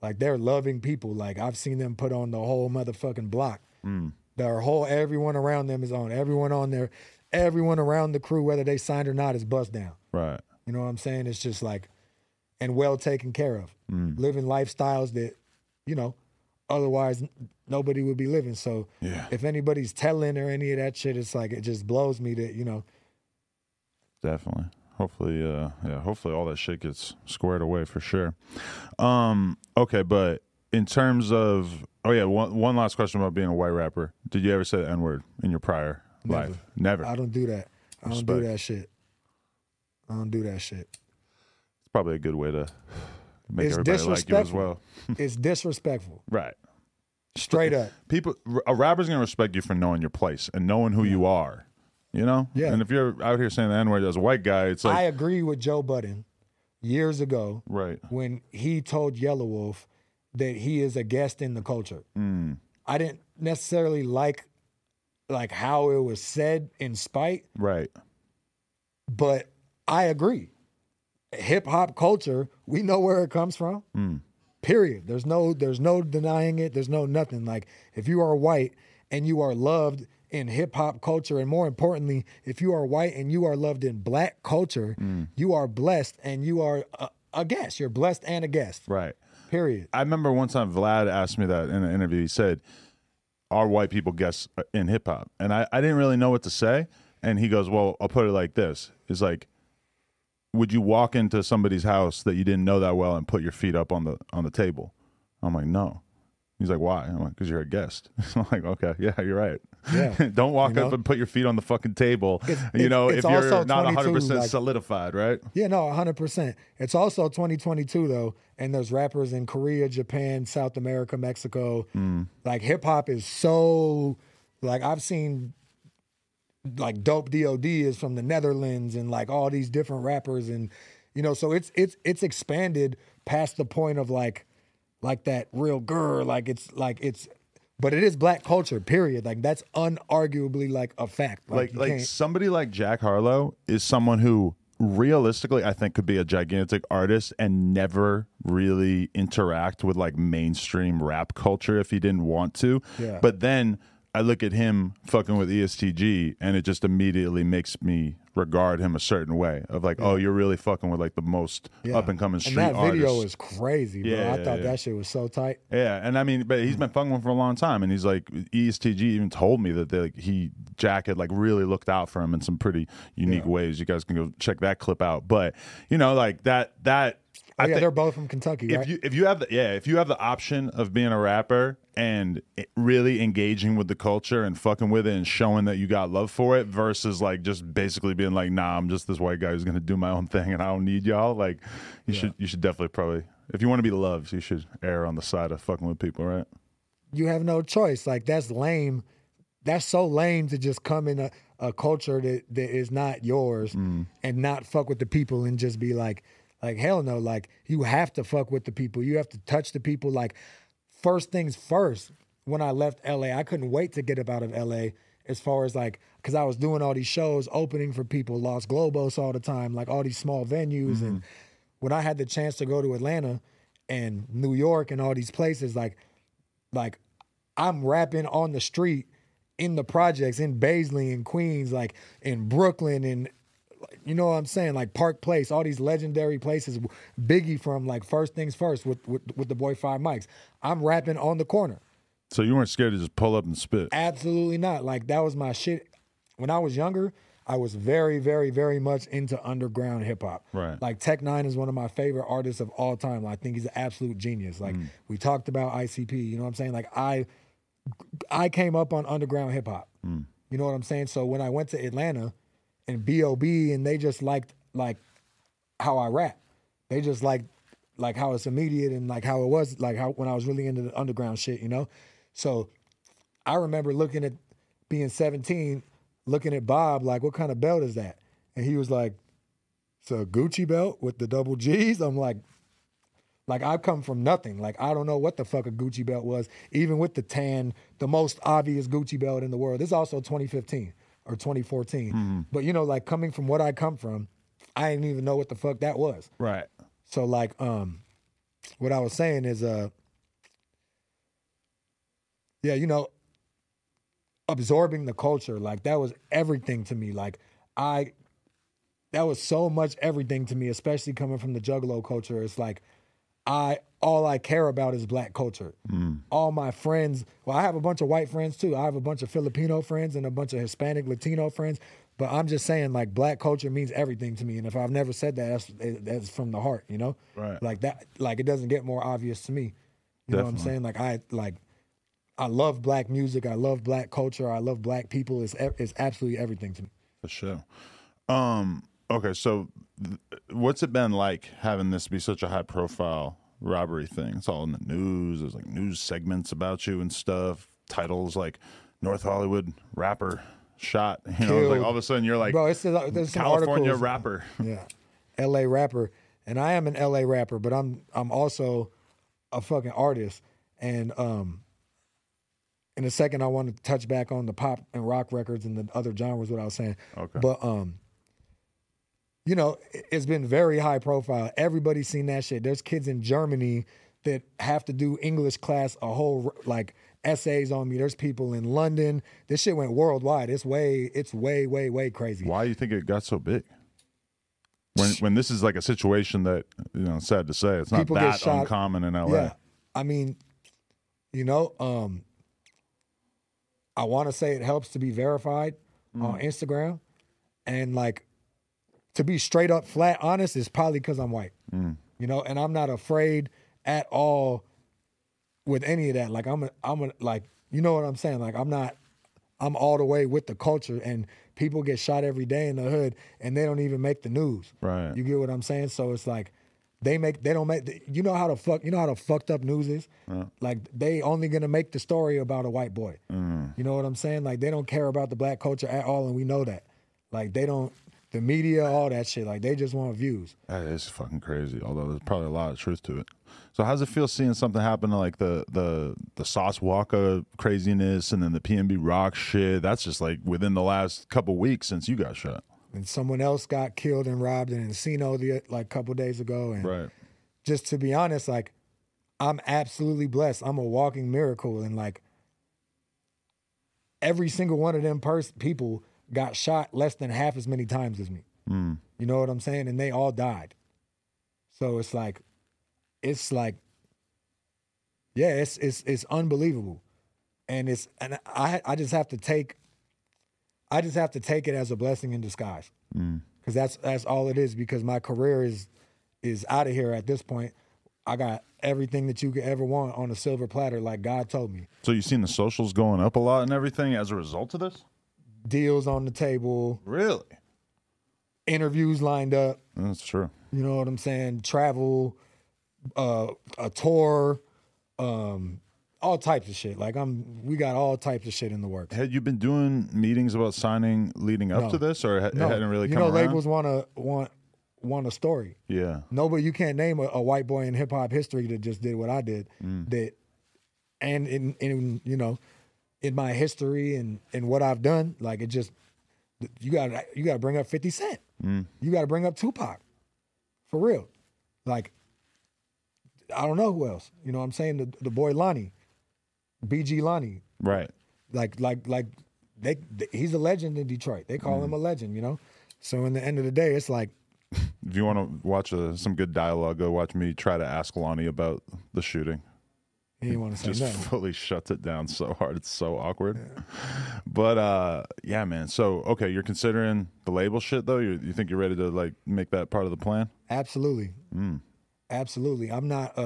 Like they're loving people. Like I've seen them put on the whole motherfucking block. Everyone around them is on. Everyone on there, everyone around the crew, whether they signed or not, is bust down. Right. You know what I'm saying? It's just like, and well taken care of. Living lifestyles that, you know, otherwise nobody would be living. So if anybody's telling or any of that shit, it's like, it just blows me that, you know. Definitely. Hopefully, hopefully all that shit gets squared away for sure. Okay, but in terms of, one last question about being a white rapper. Did you ever say the N-word in your prior life? Never. I don't do that. I don't do Respect. that shit. I don't do that shit. It's probably a good way to make It's everybody like you as disrespectful. well. It's disrespectful. Right. Straight up. A rapper's gonna respect you for knowing your place and knowing who you are. You know? Yeah. And if you're out here saying the N-word as a white guy, it's like I agree with Joe Budden years ago right. when he told Yellow Wolf that he is a guest in the culture. I didn't necessarily like how it was said in spite, Right. but I agree. Hip hop culture, we know where it comes from. Period. There's no denying it. There's no nothing. Like if you are white and you are loved in hip hop culture, and more importantly, if you are white and you are loved in black culture, you are blessed and you are a guest. You're blessed and a guest. Right. Period. I remember one time Vlad asked me that in an interview. He said, "Are white people guests in hip hop?" And I didn't really know what to say. And he goes, "Well, I'll put it like this: it's like, would you walk into somebody's house that you didn't know that well and put your feet up on the table?" I'm like, "No." He's like, "Why?" I'm like, "Because you're a guest." I'm like, "Okay, yeah, you're right. Yeah. Don't walk You know? up and put your feet on the fucking table. It's if you're also not 22, 100% like- solidified, right?" Yeah, no, 100%. It's also 2022 though, and there's rappers in Korea, Japan, South America, Mexico. Like hip hop is so, like I've seen, like Dope DOD is from the Netherlands, and like all these different rappers, and you know, so it's expanded past the point of like that real girl, but it is black culture, period. Like that's unarguably like a fact. you Like can't- somebody like Jack Harlow is someone who realistically I think could be a gigantic artist and never really interact with like mainstream rap culture if he didn't want to. Yeah. But then I look at him fucking with ESTG and it just immediately makes me regard him a certain way of like, oh, you're really fucking with like the most Yeah. up and coming street And that video artists. is crazy, bro. Yeah, I thought yeah. that shit was so tight. Yeah, and I mean, but he's been fucking with him for a long time, and he's like, ESTG even told me that Jack had like really looked out for him in some pretty unique ways. You guys can go check that clip out. But you know, like that. I think They're both from Kentucky, right? if you have the option of being a rapper and really engaging with the culture and fucking with it and showing that you got love for it versus like just basically being like, nah, I'm just this white guy who's gonna do my own thing and I don't need y'all. Like you should definitely probably, if you want to be loved, you should err on the side of fucking with people, right? You have no choice. Like that's lame. That's so lame to just come in a culture that is not yours and not fuck with the people and just be like hell no. Like you have to fuck with the people. You have to touch the people. Like first things first. When I left LA, I couldn't wait to get up out of LA. As far as like, because I was doing all these shows, opening for people, Los Globos all the time, like all these small venues. And when I had the chance to go to Atlanta and New York and all these places, like I'm rapping on the street in the projects in Baisley and Queens, like in Brooklyn and you know what I'm saying, like Park Place, all these legendary places. Biggie from like First Things First with the boy Five Mics. I'm rapping on the corner. So you weren't scared to just pull up and spit? Absolutely not. Like that was my shit. When I was younger, I was very, very, very much into underground hip hop. Right. Like Tech Nine is one of my favorite artists of all time. I think he's an absolute genius. Like we talked about ICP, you know what I'm saying? Like I came up on underground hip hop. You know what I'm saying? So when I went to Atlanta and B.O.B. and they just liked like how I rap. They just liked like how it's immediate and like how it was, like how when I was really into the underground shit, you know? So I remember looking at being 17, looking at Bob, like, what kind of belt is that? And he was like, it's a Gucci belt with the double G's. I'm like I've come from nothing. Like, I don't know what the fuck a Gucci belt was, even with the tan, the most obvious Gucci belt in the world. This is also 2015 or 2014. But, you know, like, coming from what I come from, I didn't even know what the fuck that was. Right. So, like, what I was saying is, yeah, you know, absorbing the culture, like that was everything to me. Like that was so much everything to me, especially coming from the Juggalo culture. It's like all I care about is black culture. All my friends, well, I have a bunch of white friends too. I have a bunch of Filipino friends and a bunch of Hispanic, Latino friends. But I'm just saying, like, black culture means everything to me. And if I've never said that, that's from the heart, you know? Right. Like that, like it doesn't get more obvious to me. You know what I'm saying? Like I love black music. I love black culture. I love black people. It's absolutely everything to me. For sure. Okay, so what's it been like having this be such a high profile robbery thing? It's all in the news. There's like news segments about you and stuff. Titles like North Hollywood rapper shot. You know, like all of a sudden you're like, bro, there's some California articles, rapper. Yeah, L.A. rapper, and I am an L.A. rapper, but I'm also a fucking artist. And in a second, I want to touch back on the pop and rock records and the other genres. What I was saying. Okay. But you know, it's been very high profile. Everybody's seen that shit. There's kids in Germany that have to do English class, a whole like essays on me. There's people in London. This shit went worldwide. It's way crazy. Why do you think it got so big? When this is like a situation that, you know, sad to say, it's not People get that shot. uncommon in LA. Yeah, I mean, you know, I want to say it helps to be verified on Instagram, and like to be straight up flat honest is probably because I'm white. You know, and I'm not afraid at all with any of that. Like I'm like, you know what I'm saying? Like I'm all the way with the culture, and people get shot every day in the hood and they don't even make the news. Right. You get what I'm saying? So it's like they don't make you know how fucked up news is? Like they only gonna make the story about a white boy. You know what I'm saying? Like they don't care about the black culture at all, and we know that. Like they don't, the media, all that shit, like they just want views. That is fucking crazy, although there's probably a lot of truth to it. So how's it feel seeing something happen to like the Sauce Walker craziness and then the PNB Rock shit? That's just like within the last couple weeks since you got shot. And someone else got killed and robbed in Encino like a couple days ago. And Right. just to be honest, like I'm absolutely blessed. I'm a walking miracle, and like every single one of them people got shot less than half as many times as me. You know what I'm saying? And they all died. So it's like, yeah, it's unbelievable. And I just have to take it as a blessing in disguise. Cause that's all it is, because my career is out of here at this point. I got everything that you could ever want on a silver platter, like God told me. So you've seen the socials going up a lot and everything as a result of this? Deals on the table, Really? interviews lined up. That's true. You know what I'm saying? Travel, a tour, all types of shit. Like we got all types of shit in the works. Had you been doing meetings about signing leading up No. to this, or it No, hadn't really you come know, around? labels want a story. Yeah. Nobody, you can't name a white boy in hip hop history that just did what I did. That, and in you know, in my history and what I've done, like it just, you gotta bring up 50 Cent. You gotta bring up Tupac, for real. Like, I don't know who else. You know what I'm saying? The boy Lonnie, BG Lonnie. Right. Like he's a legend in Detroit. They call him a legend, you know? So in the end of the day, it's like, If you want to watch some good dialogue, go watch me try to ask Lonnie about the shooting. he didn't want to say Just nothing. fully shuts it down so hard. It's so awkward. But yeah, man. So okay, you're considering the label shit though. You think you're ready to like make that part of the plan? Absolutely. Absolutely. I'm not,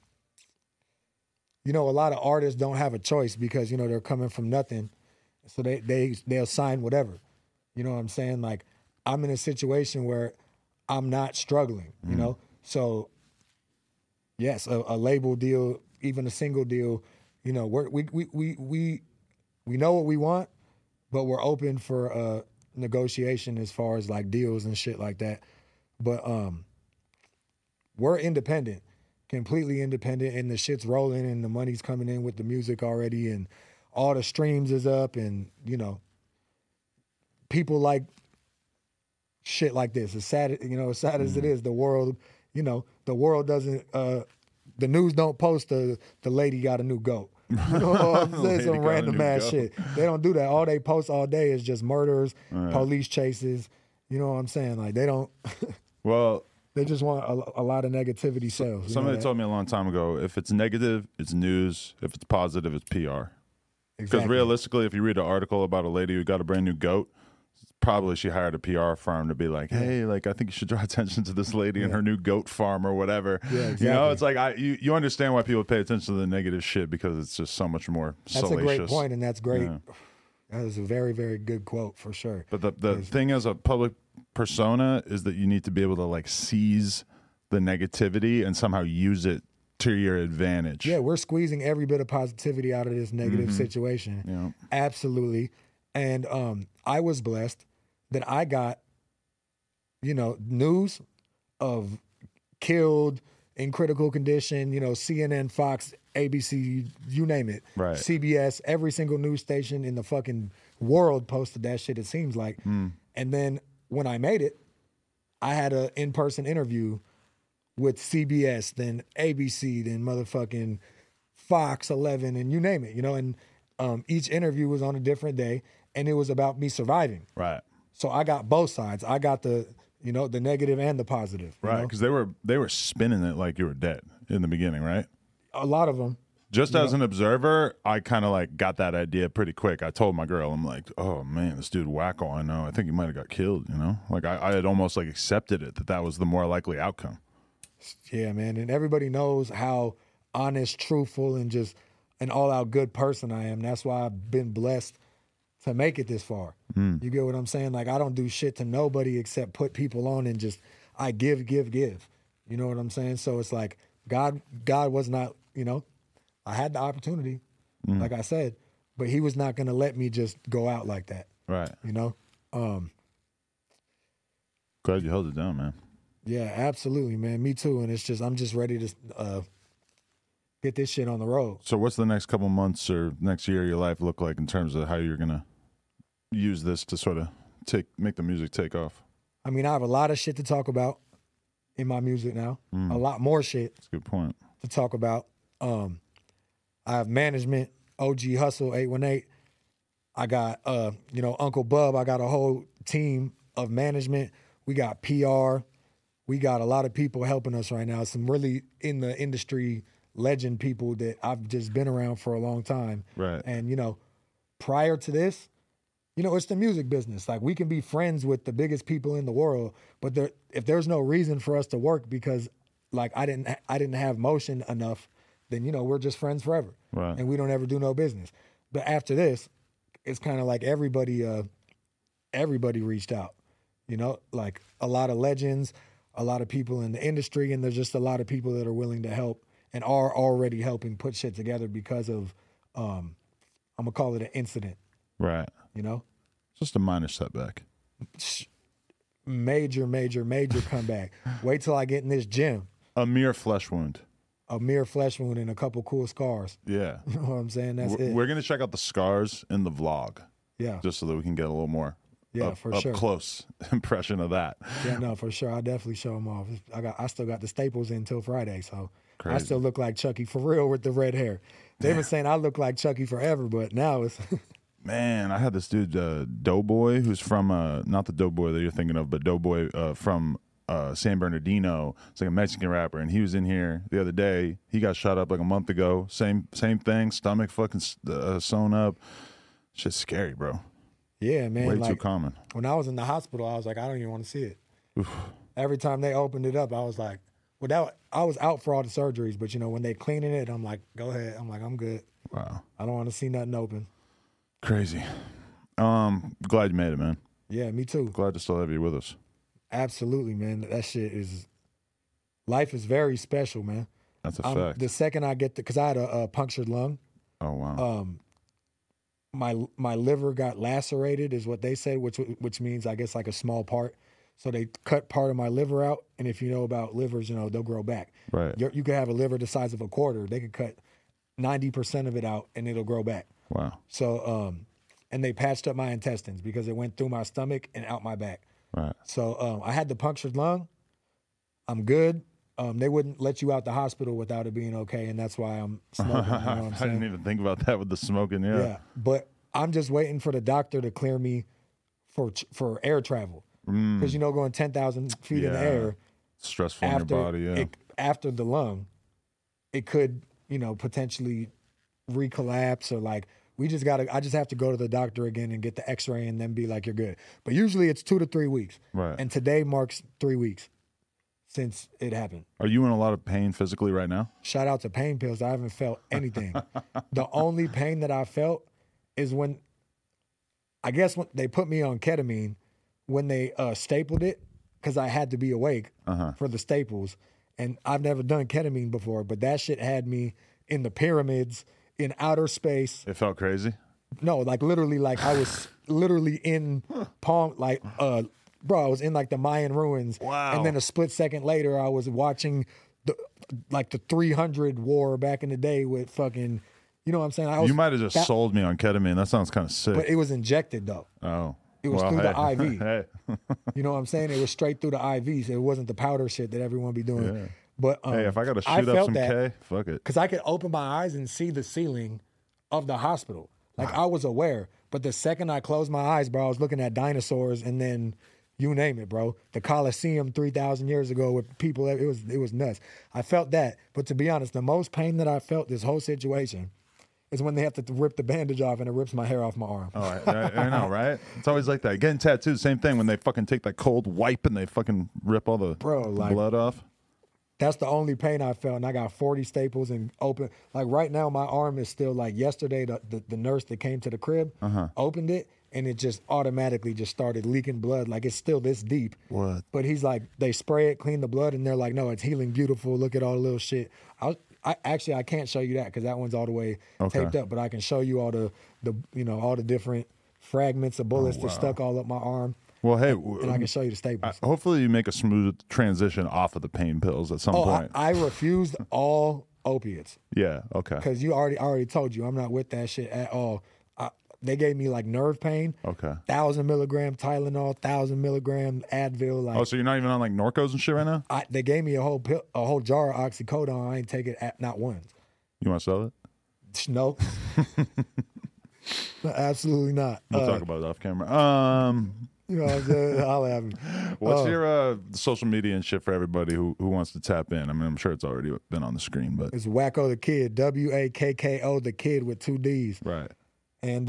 you know, a lot of artists don't have a choice because, you know, they're coming from nothing. So they'll sign whatever. You know what I'm saying? Like, I'm in a situation where I'm not struggling, you know? So, yes, a label deal, even a single deal, you know, we know what we want, but we're open for negotiation as far as like deals and shit like that. But we're independent, completely independent, and the shit's rolling and the money's coming in with the music already, and all the streams is up, and you know, people like shit like this. As sad, you know, as sad as it is, the world, you know, the world doesn't the news don't post the lady got a new goat. You know what I'm saying? Lady Some got a random new ass goat. shit. They don't do that. All they post all day is just murders, police chases. You know what I'm saying? Like they don't. Well, They just want a lot of negativity sales. somebody told me a long time ago, if it's negative, it's news. If it's positive, it's PR. Because realistically, if you read an article about a lady who got a brand new goat, probably she hired a PR firm to be like, hey, like I think you should draw attention to this lady and her new goat farm or whatever. Yeah, exactly. You know, it's like you understand why people pay attention to the negative shit because it's just so much more That's salacious. a great point, and that's great. Yeah. That is a very, very good quote for sure. But the thing as a public persona is that you need to be able to like seize the negativity and somehow use it to your advantage. Yeah, we're squeezing every bit of positivity out of this negative situation. Yeah. Absolutely. And I was blessed that I got, news of killed in critical condition, CNN, Fox, ABC, you name it. Right. CBS, every single news station in the fucking world posted that shit, it seems like. And then when I made it, I had an in-person interview with CBS, then ABC, then motherfucking Fox 11, and you name it, and each interview was on a different day, and it was about me surviving. Right. So I got both sides. I got the negative and the positive. Right. Because they were spinning it like you were dead in the beginning, right? A lot of them. Just as an observer, I kind of like got that idea pretty quick. I told my girl, I'm like, oh man, this dude Wacko, I know. I think he might have got killed, Like I had almost like accepted it that was the more likely outcome. Yeah, man. And everybody knows how honest, truthful, and just an all-out good person I am. That's why I've been blessed to make it this far. You get what I'm saying? Like, I don't do shit to nobody except put people on and just, I give. You know what I'm saying? So it's like, God was not, I had the opportunity, like I said, but he was not going to let me just go out like that. Right. Glad you held it down, man. Yeah, absolutely, man. Me too. And it's just, I'm just ready to get this shit on the road. So what's the next couple months or next year of your life look like in terms of how you're going to use this to sort of make the music take off? I mean, I have a lot of shit to talk about in my music now. A lot more shit That's a good point. to talk about. I have management, OG Hustle 818. I got, Uncle Bub. I got a whole team of management. We got PR. We got a lot of people helping us right now. Some really in the industry legend people that I've just been around for a long time. Right. And, prior to this, it's the music business. Like, we can be friends with the biggest people in the world, but if there's no reason for us to work because, like, I didn't have motion enough, then, we're just friends forever. Right. And we don't ever do no business. But after this, it's kind of like everybody reached out, like a lot of legends, a lot of people in the industry, and there's just a lot of people that are willing to help and are already helping put shit together because of, I'm going to call it an incident, Right. Just a minor setback. Major comeback. Wait till I get in this gym. A mere flesh wound. A mere flesh wound and a couple cool scars. Yeah. You know what I'm saying? That's it. We're going to check out the scars in the vlog. Yeah. Just so that we can get a little more up sure. close impression of that. Yeah, no, for sure. I'll definitely show them off. I still got the staples until Friday, so Crazy. I still look like Chucky for real with the red hair. They've been saying I look like Chucky forever, but now it's Man, I had this dude, Doughboy, who's from, not the Doughboy that you're thinking of, but Doughboy from San Bernardino. It's like a Mexican rapper, and he was in here the other day. He got shot up like a month ago. Same thing, stomach fucking sewn up. Shit's scary, bro. Yeah, man. Way like, too common. When I was in the hospital, I was like, I don't even want to see it. Every time they opened it up, I was like, I was out for all the surgeries, but when they cleaning it, I'm like, go ahead. I'm like, I'm good. Wow. I don't want to see nothing open. Crazy. Glad you made it, man. Yeah, me too. Glad to still have you with us. Absolutely, man. That shit life is very special, man. That's a fact. The second I get because I had a punctured lung. Oh, wow. My liver got lacerated is what they said, which means I guess like a small part. So they cut part of my liver out, and if you know about livers, they'll grow back. Right. You could have a liver the size of a quarter. They could cut 90% of it out, and it'll grow back. Wow. So, and they patched up my intestines because it went through my stomach and out my back. Right. So I had the punctured lung. I'm good. They wouldn't let you out the hospital without it being okay, and that's why I'm smoking. You know what I'm I saying? didn't even think about that with the smoking. Yeah. Yeah, but I'm just waiting for the doctor to clear me for air travel because going 10,000 feet in the Yeah. air Stressful in after your body. Yeah. after the lung, it could potentially recollapse or like I just have to go to the doctor again and get the X-ray and then be like, you're good. But usually it's 2 to 3 weeks, Right. and today marks 3 weeks since it happened. Are you in a lot of pain physically right now? Shout out to pain pills. I haven't felt anything. The only pain that I felt is when they put me on ketamine, when they stapled it, because I had to be awake for the staples. And I've never done ketamine before, but that shit had me in the pyramids, in outer space. It felt crazy. No, like literally, like I was literally in Palm, like, bro, I was in like the Mayan ruins. Wow. And then a split second later, I was watching the 300 war back in the day with fucking, you know what I'm saying? You might have just sold me on ketamine. That sounds kind of sick. But it was injected though. Oh. It was through the IV. Hey. You know what I'm saying? It was straight through the IVs. It wasn't the powder shit that everyone be doing. Yeah. But Hey, if I got to I shoot up felt some that K, fuck it. because I could open my eyes and see the ceiling of the hospital. Like I was aware, but the second I closed my eyes, bro, I was looking at dinosaurs and then you name it, bro. The Colosseum 3,000 years ago with people. It was nuts. I felt that, but to be honest, the most pain that I felt this whole situation is when they have to rip the bandage off and it rips my hair off my arm. Oh, I know, right? It's always like that. Getting tattooed, same thing. When they fucking take that cold wipe and they fucking rip all the blood off. That's the only pain I felt, and I got 40 staples and open. Like right now, my arm is still like yesterday. The nurse that came to the crib opened it, and it just automatically just started leaking blood. Like it's still this deep. What? But he's like, they spray it, clean the blood, and they're like, no, it's healing beautiful. Look at all the little shit. I can't show you that because that one's all the way taped up. But I can show you all the all the different fragments of bullets that stuck all up my arm. Well, hey, And I can show you the staples. hopefully you make a smooth transition off of the pain pills at some point. I refused all opiates. Yeah, okay. Because I already told you, I'm not with that shit at all. They gave me like nerve pain. Okay. 1,000 milligram Tylenol, 1,000 milligram Advil. Like Oh, so you're not even on like Norcos and shit right now? they gave me a whole jar of oxycodone. I ain't take it not once. You want to sell it? No, absolutely not. We'll talk about it off camera. You know what I'm saying? I'll have it. What's your social media and shit for everybody who wants to tap in? I mean, I'm sure it's already been on the screen, but It's Wacko the Kid, WAKKO the Kid with 2 D's. right. And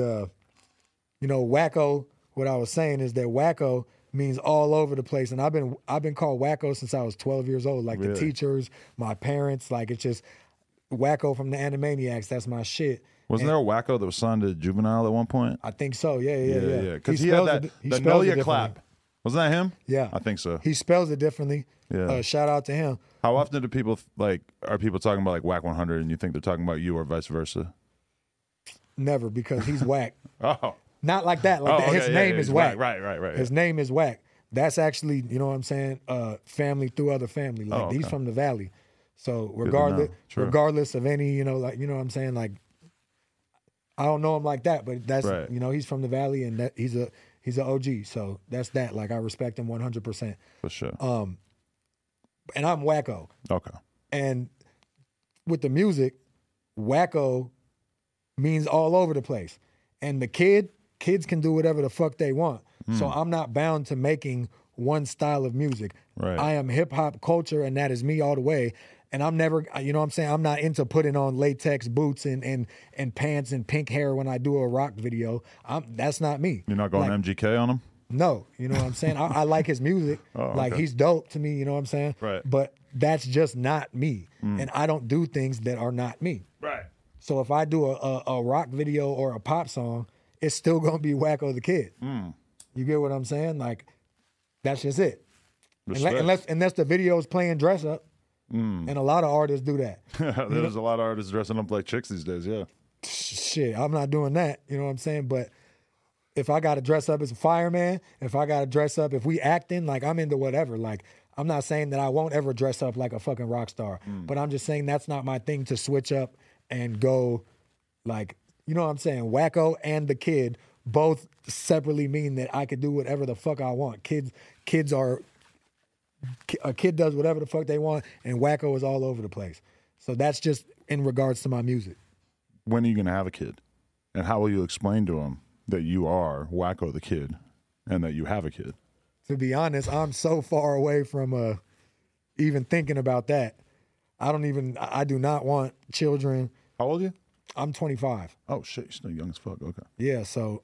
Wacko, what I was saying is that Wacko means all over the place. And I've been called Wacko since I was 12 years old. Like Really? the teachers, my parents, like it's just Wacko from the Animaniacs. That's my shit. Wasn't there a wacko that was signed to Juvenile at one point? I think so. Yeah. Because he had spells that he the spells it Nolia clap. differently. Wasn't that him? Yeah. I think so. He spells it differently. Yeah. Shout out to him. How often do people are people talking about like Whack 100 and you think they're talking about you or vice versa? Never, because he's whack. Oh. Not like that. Like Oh, that. okay, His yeah, name yeah, is he's whack. Right. His name is whack. That's actually, you know what I'm saying, family through other family. Like Oh, he's okay. from the valley. So to know. True. regardless of any, like, you know what I'm saying, like I don't know him like that, but that's Right. he's from the valley and that he's a OG. So that's that. Like I respect him 100%. For sure. And I'm Wacko. Okay. And with the music, Wacko means all over the place. And the kids can do whatever the fuck they want. So I'm not bound to making one style of music. Right. I am hip hop culture, and that is me all the way. And I'm never, you know what I'm saying? I'm not into putting on latex boots and pants and pink hair when I do a rock video. That's not me. You're not going Like, MGK on him? no, you know what I'm saying? I like his music. Like okay. he's dope to me, you know what I'm saying? Right. But that's just not me. And I don't do things that are not me. Right. So if I do a rock video or a pop song, it's still gonna be Wacko the Kid. You get what I'm saying? Like that's just it. Respect. Unless the video is playing dress up. And a lot of artists do that. There's a lot of artists dressing up like chicks these days, yeah. Shit, I'm not doing that. You know what I'm saying? But if I got to dress up as a fireman, if I got to dress up, if we acting, like I'm into whatever. Like I'm not saying that I won't ever dress up like a fucking rock star, but I'm just saying that's not my thing to switch up and go like, you know what I'm saying? Wacko and the Kid both separately mean that I could do whatever the fuck I want. Kids are a kid does whatever the fuck they want, and Wacko is all over the place. So that's just in regards to my music. When are you going to have a kid? And how will you explain to him that you are Wacko the Kid and that you have a kid? To be honest, I'm so far away from even thinking about that. I do not want children. How old are you? I'm 25. Oh, shit. You're still young as fuck. Okay. Yeah, so,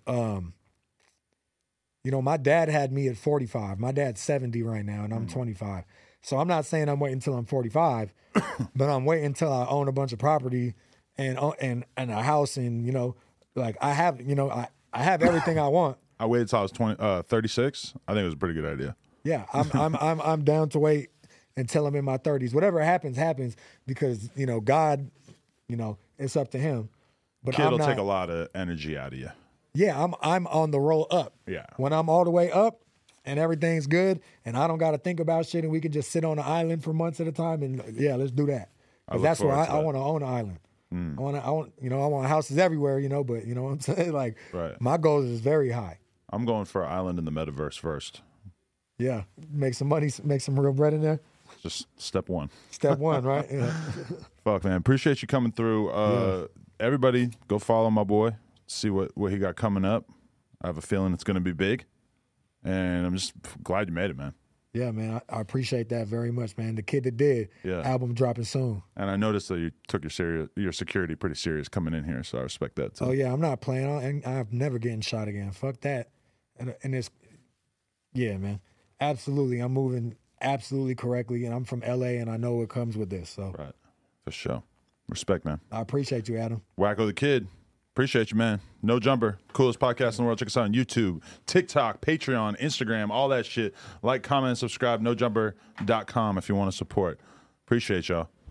my dad had me at 45. My dad's 70 right now, and I'm 25. So I'm not saying I'm waiting until I'm 45, but I'm waiting until I own a bunch of property and a house, and, I have, I have everything I want. I waited till I was 36. I think it was a pretty good idea. Yeah, I'm down to wait until I'm in my 30s. Whatever happens, happens, because God, it's up to Him. But Kid I'm will not, take a lot of energy out of you. Yeah, I'm on the roll up. Yeah. When I'm all the way up and everything's good, and I don't got to think about shit, and we can just sit on an island for months at a time, and yeah, let's do that. I 'Cause look that's where forward to I that. want to own an island. I want houses everywhere, but you know what I'm saying? Like, Right. my goal is very high. I'm going for an island in the metaverse first. Yeah, make some money, make some real bread in there. Just step one. Step one, right? Yeah. Fuck, man. Appreciate you coming through. Everybody, go follow my boy. See what he got coming up. I have a feeling it's going to be big. And I'm just glad you made it, man. Yeah, man, I appreciate that very much, man. The Kid That Did album dropping soon. And I noticed that you took your security pretty serious coming in here, so I respect that too. Oh yeah, I'm not playing on, and I'm never getting shot again. Fuck that. And it's, yeah, man, absolutely. I'm moving absolutely correctly, and I'm from LA, and I know what comes with this. So Right, for sure. Respect, man. I appreciate you, Adam. Wacko the Kid. Appreciate you, man. No Jumper. Coolest podcast in the world. Check us out on YouTube, TikTok, Patreon, Instagram, all that shit. Like, comment, subscribe. NoJumper.com if you want to support. Appreciate y'all.